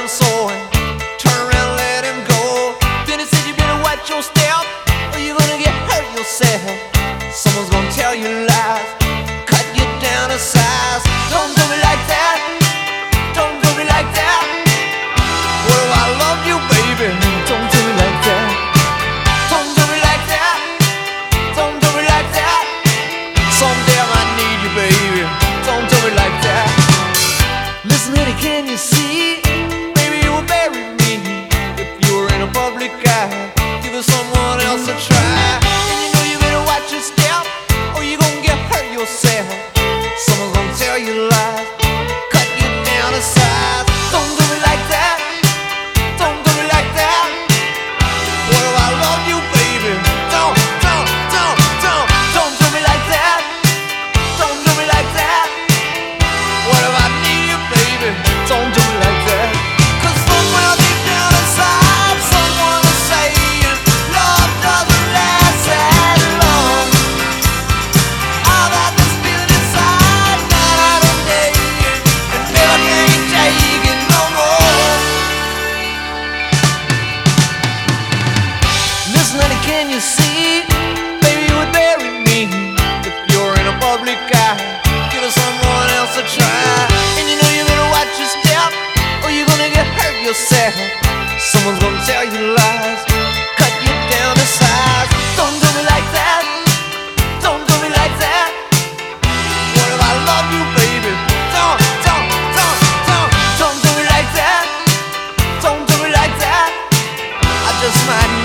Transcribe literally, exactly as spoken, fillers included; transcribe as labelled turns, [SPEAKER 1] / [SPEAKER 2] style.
[SPEAKER 1] so and turn around and let him go. Then he said you better watch your step or you're gonna get hurt yourself. Someone's gonna tell you lies, cut you down to size. Don't do me like that, don't do me like that. What if I love you, baby? Don't do me like that. Don't do me like that, don't do me like that. Someday I might need you, baby. Don't do me like that. Listen, honey, can you see? Baby, you will bury me if you were in a public eye. Give it someone else a try. And you know you better watch your step or you're gonna get hurt yourself. Someone's gonna tell you lies, cut you down to size. Don't do me like that, don't do me like that. What if I love you, baby? Don't, don't, don't, don't, don't do me like that. Don't do me like that. What if I need you, baby? Don't do me like that. 'Cause somewhere deep down inside, someone is saying love doesn't last that long. I've got this feeling inside night and day, and never can't take it no more. Listen, honey, can you see? Baby, you would bury me if you're in a public eye. Give it someone else a try. And you know you better watch your step or you're gonna get hurt yourself. Someone's gonna tell you lies, cut you down to size. Don't do me like that, don't do me like that. What if I love you, baby? Don't, don't, don't, don't, don't do me like that. Don't do me like that. I just might